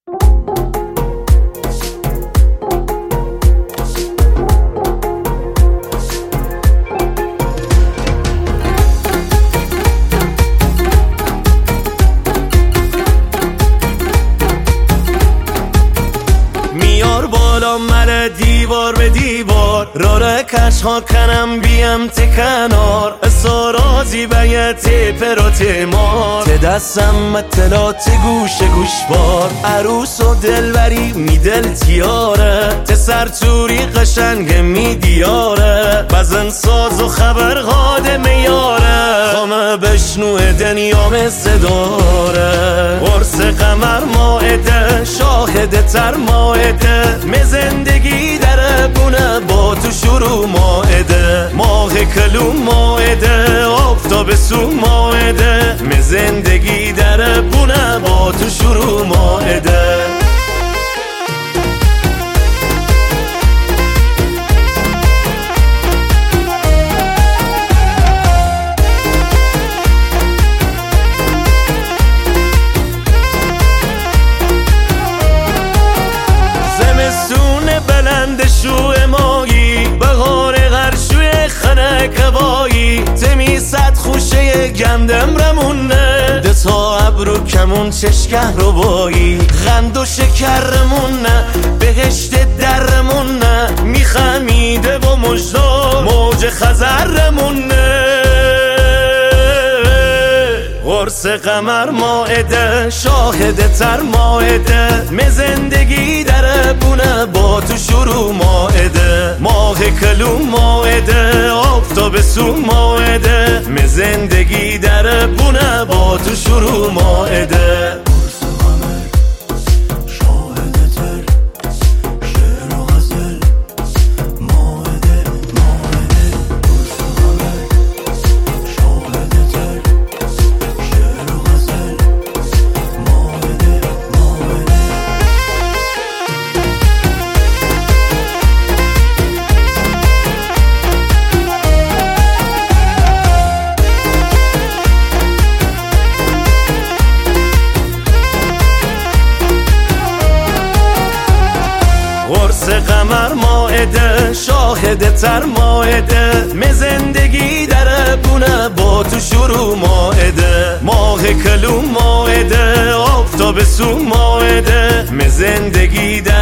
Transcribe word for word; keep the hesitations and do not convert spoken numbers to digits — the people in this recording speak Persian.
بالا مره دیوار به دیوار راره کش ها کنم بیم تی کنار سارازی به تی پرا تی مار تی دستم متلات گوش گوش بار عروس و دلبری می دل تیاره تی سرچوری قشنگ می دیاره بزن ساز و خبر غاده میاره خامه بشنو دنیام صداره ورس قمر ماعده شاهده تر ماعده می زندگی در بونه با تو شروع ماعده ماه کلوم ماعده آفتاب سو ماعده می زندگی در بونه با تو شروع ماعده بلند شو مایی بهار غرشوی خنک هوایی تمی صد خوشه گندم رمونه ده تا ابرو کمون چشکه رو بایی غند و شکرمونه بهشت درمونه میخمیده با مجدا موج خزرمونه قرص قمر ماعده شاهده تر ماعده می زندگی در بونه با تو شروع ماعده ماه کلوم ماعده آفتاب سو ماعده می زندگی در بونه با تو شروع ماعده قرص قمر ماعده شاهده تر ماعده می زندگی در بونه با تو شروع ماعده ماه کلوم ماعده آفتاب سو ماعده می زندگی در